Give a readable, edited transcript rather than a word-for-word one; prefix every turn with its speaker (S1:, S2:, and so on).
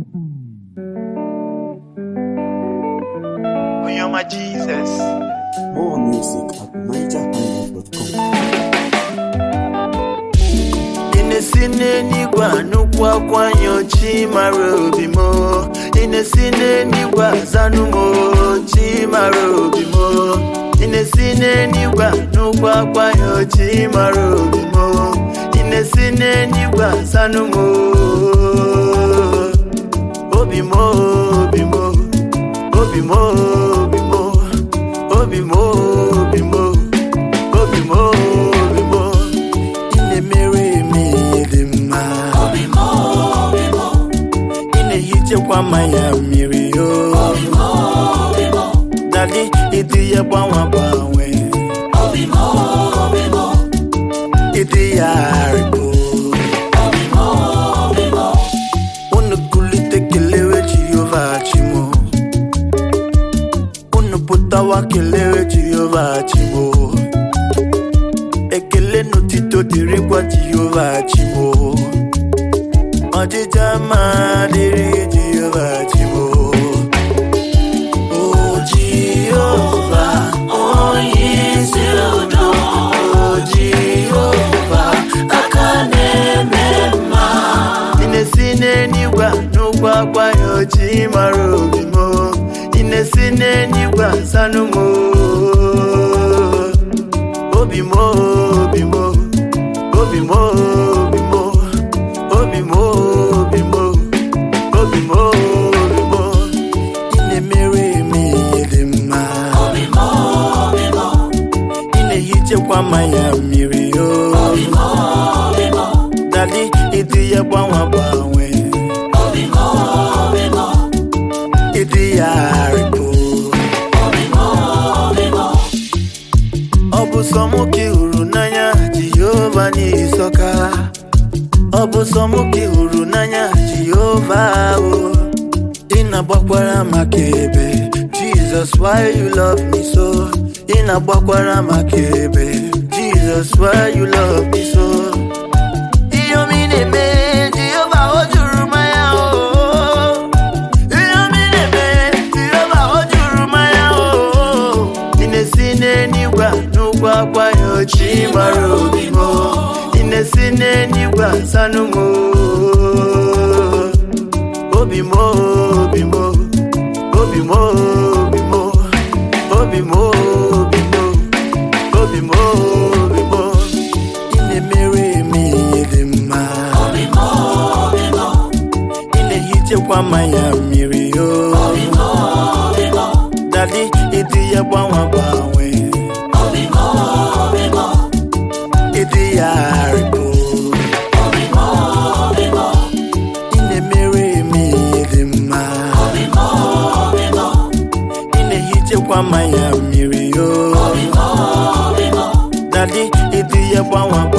S1: Onyoma Jesus.
S2: More music at nigerhighlife.com.
S1: Inesine nigwa nukwa kwanyo chimarobimo. Inesine nigwa zanumo chimarobimo. Inesine nigwa nukwa kwanyo chimarobimo. Inesine nigwa zanumo. Obimo, obimo, obimo, obimo, obimo, obimo, obimo, obimo. Ine mere me dema. Obimo, obimo. Ine hiche kwa maya mirio. Obimo, obimo. Dadi iti ya bawa bawe. Obimo, obimo. Iti ya riko. Obimo, obimo. Unu kulite kelewe Jehovah chimo. Unu putawa kelewe Jehovah chimo. Ekele notito diri kwa Jehovah chimo. Ojijama diri Jehovah chimo. Oh Jehovah, oh Yisudo. Oh Jehovah, akane mema. Inesine niwa nukwa kwa yo chimarobimo. Inesine niwa sanumo. Obimo, obimo, obimo, obimo, obimo, obimo, obimo, obimo. Ine mere me dema. Obimo, obimo. Ine hiche kwa maya mirio. Obimo, obimo. Dadi iti ya bawa bawe. Obimo, obimo. Iti ya riko. Obimo, obimo. Obu somuki urunanya Jehovah ni soka. Obu somuki urunanya Jehovah o. Ina bakwara makebe. Jesus, why you love me so? Ina bakwara makebe. Jesus, why you love me so? Iyo mine me Jehovah ojurumaya o. Iyo mine me Jehovah ojurumaya o. Inesine niwa nukwa kwa yo chimarobimo. Inesine niwa sanumo. Obimo, obimo, obimo, obimo, obimo, obimo, obimo, obimo. Ine mere me dema. Obimo, obimo. Ine hiche kwa maya mirio. Obimo, obimo. Dadi iti ya bawa bawe. Obimo, obimo. Iti ya riko. Obimo, obimo. Ine mere me dema. Obimo, obimo. Ine hiche kwa maya mirio. Obimo, obimo. Dadi iti ya bawa